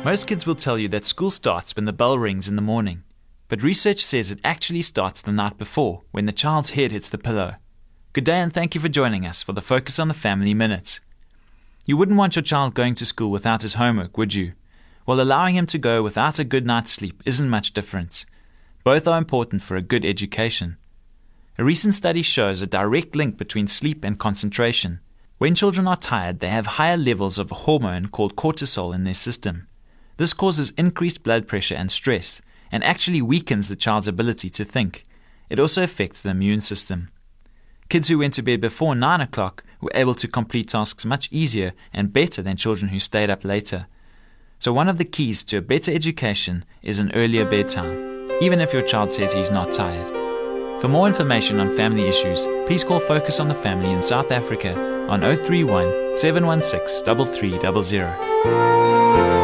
Most kids will tell you that school starts when the bell rings in the morning, but research says it actually starts the night before, when the child's head hits the pillow. Good day and thank you for joining us for the Focus on the Family Minute. You wouldn't want your child going to school without his homework, would you? Well, allowing him to go without a good night's sleep isn't much different. Both are important for a good education. A recent study shows a direct link between sleep and concentration. When children are tired, they have higher levels of a hormone called cortisol in their system. This causes increased blood pressure and stress, and actually weakens the child's ability to think. It also affects the immune system. Kids who went to bed before 9 o'clock were able to complete tasks much easier and better than children who stayed up later. So one of the keys to a better education is an earlier bedtime, even if your child says he's not tired. For more information on family issues, please call Focus on the Family in South Africa on 031 716 3300.